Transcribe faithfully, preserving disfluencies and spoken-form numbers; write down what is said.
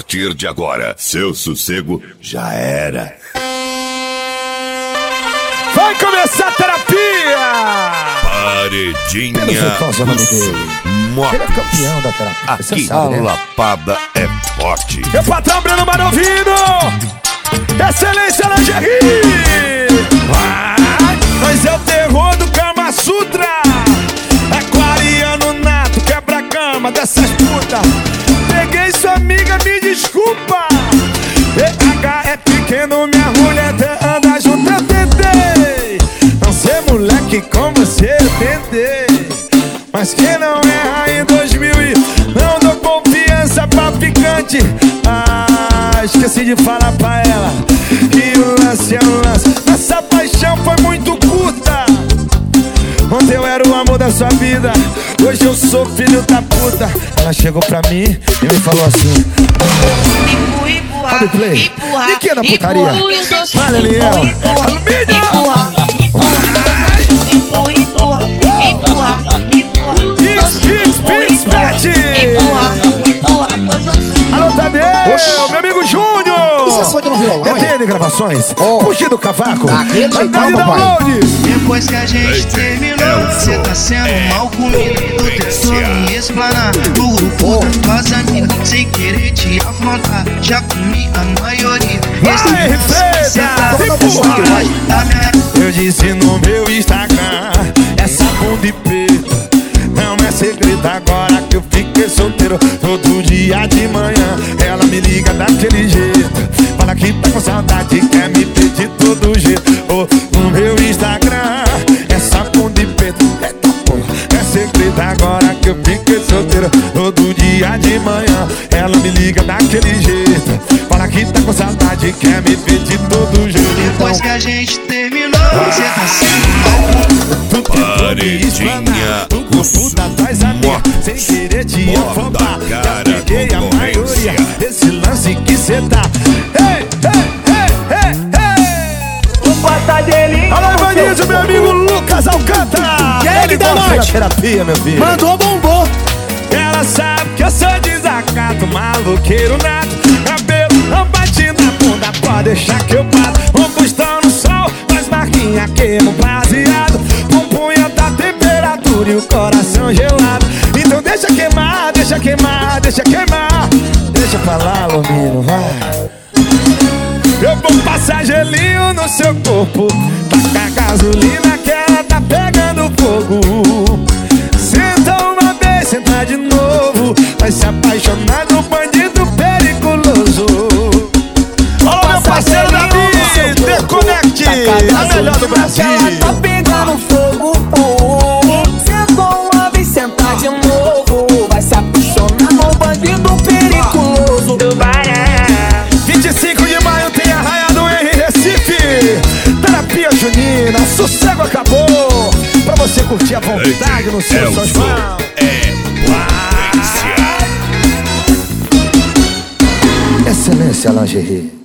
partir de agora, seu sossego já era. Vai começar a terapia! Paredinha Moto. Ele é campeão da terapia. Aqui sabe, a né? lapada é forte. Meu patrão Breno Manovido! Excelência Lingerie! Vai! Mas é o terror do Kama Sutra! Aquariano nato, quebra-cama dessas putas! Peguei sua amiga, me desculpa! E H é pequeno, minha mulher anda junto, eu tentei! Não ser moleque com você, eu tentei! Mas quem não erra em dois mil e não dou confiança pra picante. Ah, esqueci de falar pra ela que o lance é um lance. Essa paixão foi muito curta. Ontem eu era o amor da sua vida, hoje eu sou filho da puta. Ela chegou pra mim e me falou assim: empurra, empurra, Abre play. empurra, E que é na putaria? Fala, Eliel. Alumínio! empurra, empurra, empurra, empurra, Pix, Pix, Pix, Pet! Alô, Tadeu, meu amigo Júnior! Isso é só de no violão, É hein? dele, gravações. Oh. Fugir do cavaco. Daquele jeitão, Andar de papai. download. Depois que a gente terminou, cê tá sendo mal comigo. Tô tentando me explanar no grupo das tuas amigas, sem querer te afrontar. Já comi a maioria. Vai, Rifeita, empurra. Eu disse no meu Instagram, essa bunda e peito não é segredo agora que eu fiquei solteiro. Todo dia de manhã ela me liga daquele jeito, fala que tá com saudade, quer me ver de todo jeito. Oh, no meu Instagram, essa bunda e peito, eita porra, é segredo agora que eu fiquei solteiro. Todo dia de manhã ela me liga daquele jeito, fala que tá com saudade, quer me ver de todo jeito. Depois que a gente terminou, cê tá sendo mal comigo. Paredinha Puta faz a minha, sem querer te afobar. Já peguei a maioria, esse lance que cê tá. Ei, ei, ei, ei, ei. O pata dele. Alô, Ivanísio, meu amigo Lucas Alcântara. E aí, Ele da gosta noite? da terapia, meu filho. Mandou, bombou. Ela sabe que eu sou desacato, maloqueiro nato. Cabelo não bate na bunda, pode deixar que eu bato. Um pustão no sol, faz marquinha, queima um baseado. Compunha da temperatura e o coração gelado. Então deixa queimar, deixa queimar, deixa queimar. Deixa pra lá, Lomino, vai. Eu vou passar gelinho no seu corpo, tacar gasolina que ela tá pegando fogo. Senta uma vez, senta de novo, vai se apaixonar no bandido periculoso. Ô, meu parceiro Davi, Desconecte, a melhor do Brasil. Tá pegando fogo, oh. Sentou uma vez, sentar de novo, vai se apaixonar no bandido periculoso do Bará. vinte e cinco de maio tem Arraiado em Recife. Terapia junina, sossego acabou. Pra você curtir a vontade no seu São João. É potência. Excelência Lingerie.